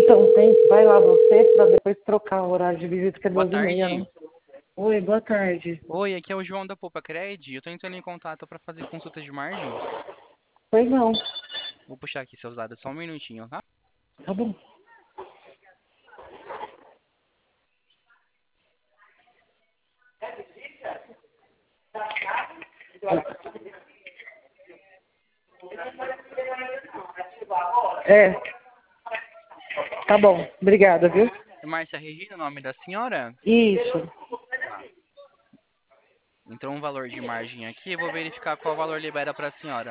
Então, vai lá você para depois trocar o horário de visita, que é Boa 12h30, tarde. né? Oi, boa tarde. Oi, aqui é o João da Poupa Cred. Eu tô entrando em contato para fazer consulta de margem. Pois não. Vou puxar aqui seus dados só um minutinho, tá? Tá bom. É, tá bom. Obrigada, viu? Márcia Regina, o nome da senhora? Isso. Tá. Entrou um valor de margem aqui, eu vou verificar qual valor libera para a senhora.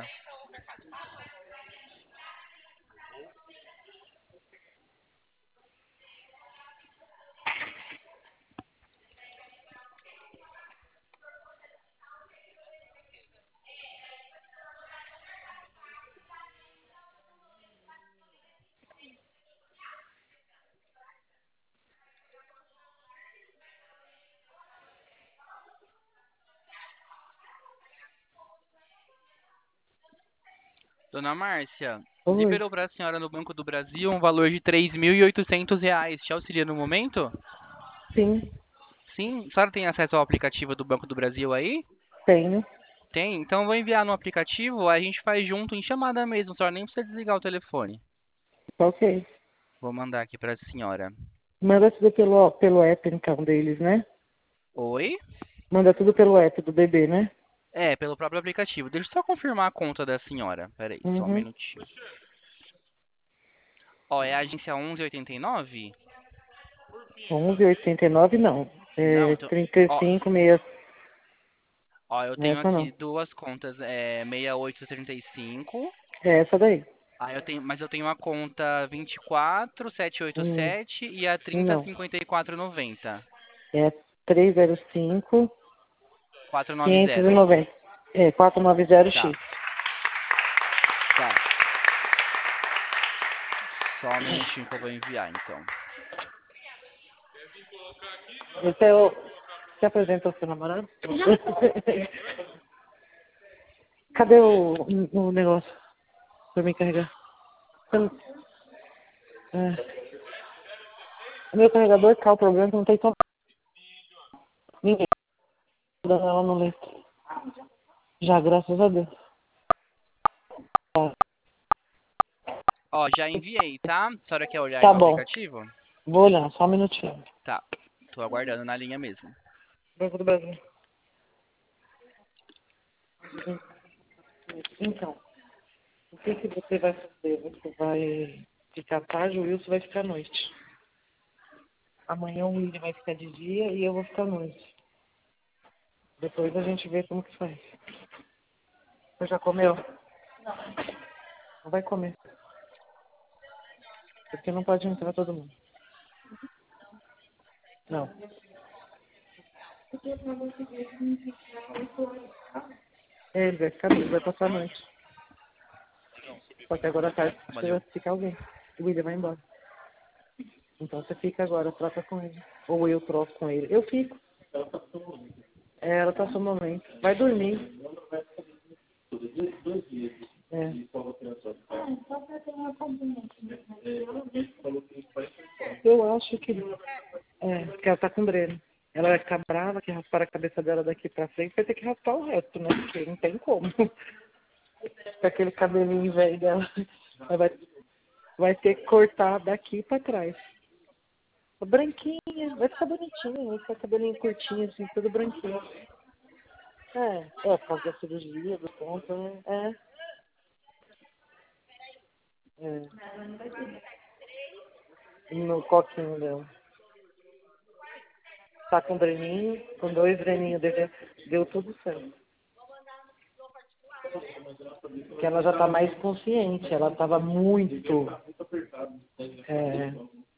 Dona Márcia, Oi. liberou para a senhora no Banco do Brasil um valor de R$ 3.800. Te auxilia no momento? Sim, Sim. A senhora tem acesso ao aplicativo do Banco do Brasil aí? tenho. Tem? Então eu vou enviar no aplicativo, a gente faz junto em chamada mesmo, a senhora nem precisa desligar o telefone. Ok. Vou mandar aqui para a senhora. Manda tudo pelo app, então, deles, né? Oi? Manda tudo pelo app do bebê, né? É, pelo próprio aplicativo. Deixa eu só confirmar a conta da senhora. Pera aí, só um Uhum. minutinho. Ó, é a agência 1189? 11,89 não. Não, É então... Ó, 35, meia. ó, eu tenho Essa aqui não. duas contas, 6835. É essa daí. Mas eu tenho a conta 24787 e a Não. 305490. É 305 490. 590. É, 490X. Tá, tá. Só um minutinho que eu vou enviar, então. Esse é o... Você apresentou o seu namorado? Cadê o negócio pra me carregar? É. O meu carregador tá o problema é que não tem tomada. Ninguém tá dando ela no leito. Já, graças a Deus. Ó, já enviei, tá? A senhora quer olhar aí Tá no bom. aplicativo? Vou olhar, só um minutinho. Tá. Tô aguardando na linha mesmo. Banco do Brasil. Então, o que que você vai fazer? Você vai ficar tarde, o Wilson vai ficar à noite. Amanhã o William vai ficar de dia e eu vou ficar à noite. Depois a gente vê como que faz. Você já comeu? Não vai comer. Porque não pode entrar todo mundo. Não. É, ele vai ficar, ele vai passar a noite. Só que agora à tarde precisa Valeu. ficar alguém. O William vai embora. Então você fica agora, troca com ele. Ou eu troco com ele. Eu fico. É, ela tá sonolenta. Vai dormir. É. Eu acho que. É, porque ela tá com dreno. Ela vai ficar brava que raspar a cabeça dela daqui pra frente, vai ter que raspar o resto, né? Porque não tem como. Com aquele cabelinho velho dela. Ela vai ter que cortar daqui pra trás. Branquinha, vai ficar bonitinha, vai ficar cabelinho curtinho, assim, tudo branquinho. Por causa da cirurgia, do ponto, né? É. No coquinho dela. Tá com dreninho, com 2 dreninhos, deu tudo certo. Porque ela já tá mais consciente, ela tava muito. É,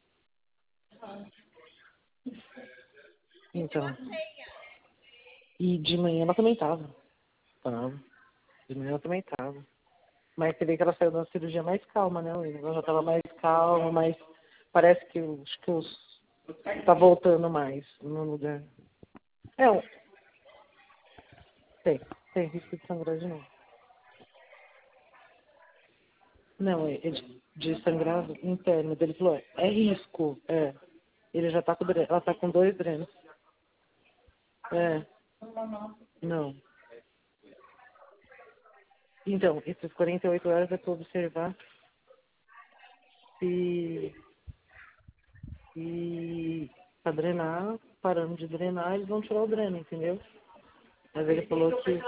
então. E de manhã ela também tava. Tava. De manhã ela também tava. Mas você vê que ela saiu da cirurgia mais calma, né, William? Ela já tava mais calma, mas parece que os tá voltando mais no lugar. É, tem risco de sangrar de novo. Não, de sangrado interno. Ele falou, é risco. É. Ele já tá com ela tá com 2 drenos. É. Não. Então, essas 48 horas é para observar se pra drenar, parando de drenar, eles vão tirar o dreno, entendeu? Mas ele falou que.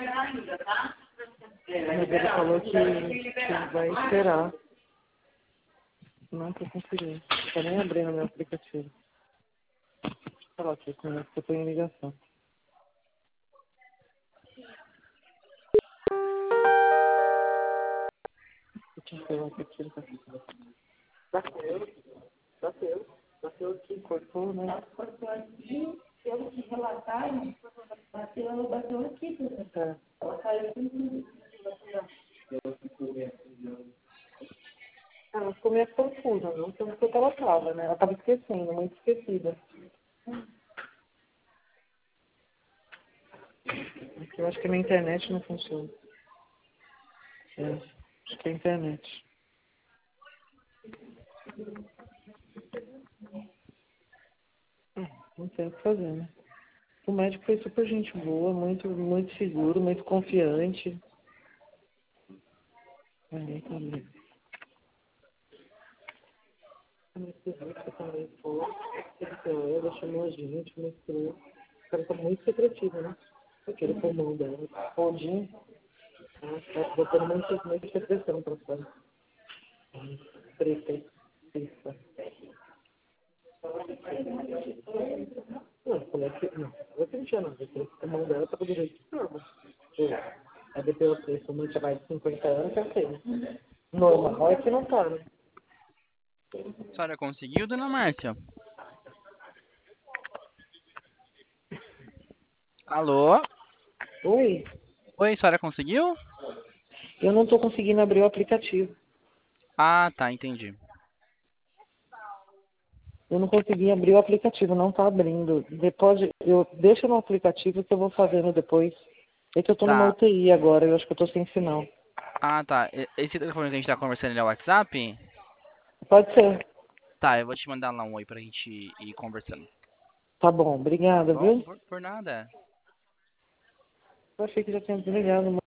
Mas ele falou que vai esperar. Não tô conseguindo. Tô nem abrindo meu aplicativo. Deixa eu falar aqui com ele, que eu tô em ligação. Deixa eu falar aqui que ele tá fazendo. Bateu aqui, cortou, né? Cortou aqui, pelo que relataram, bateu aqui, professor. Ela caiu aqui. Ela ficou meio confusa, não sei o que ela tava, né? Ela tava esquecendo, muito esquecida. Eu acho que a minha internet não funciona. É, acho que é a internet. Não sei o que fazer, né? O médico foi super gente boa, muito seguro, muito confiante. Aí, tá bem. Anestesista também foi. Ela chamou a gente, mostrou. O cara tá muito secretivo, né? Aquele pulmão dela. Rodinho. Tá botando muita secreção pra fora. Preta. Preta. Não, como é que. Não, não tinha nada. O pulmão dela tava do jeito que tava. A DPOC, como tinha mais de 50 anos, já sei, né? Normal é que não tá, né? A senhora conseguiu, dona Márcia? Alô? Oi, Oi, a senhora conseguiu? eu não tô conseguindo abrir o aplicativo. Ah, tá, entendi. Eu não consegui abrir o aplicativo, não tá abrindo. Depois eu deixo no aplicativo que eu vou fazendo depois. É que eu tô numa Tá. UTI agora, eu acho que eu tô sem sinal. Ah, tá. Esse telefone que a gente tá conversando ele é o WhatsApp? Pode ser. Tá, eu vou te mandar lá um oi pra gente ir conversando. Tá bom, Tá obrigada, bom? viu? Por nada. Eu achei que já tinha desligado.